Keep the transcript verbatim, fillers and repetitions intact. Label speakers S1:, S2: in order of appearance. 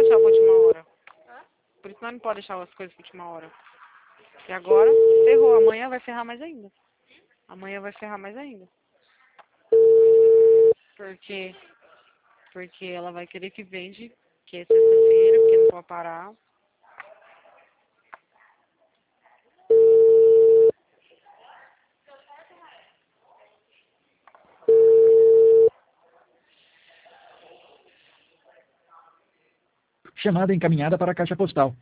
S1: deixar pra última hora. Por isso nós não podemos deixar as coisas pra última hora. E agora, ferrou. Amanhã vai ferrar mais ainda. Amanhã vai ferrar mais ainda. Porque, porque ela vai querer que vende, que é sexta-feira, porque não pode parar.
S2: Chamada encaminhada para a caixa postal.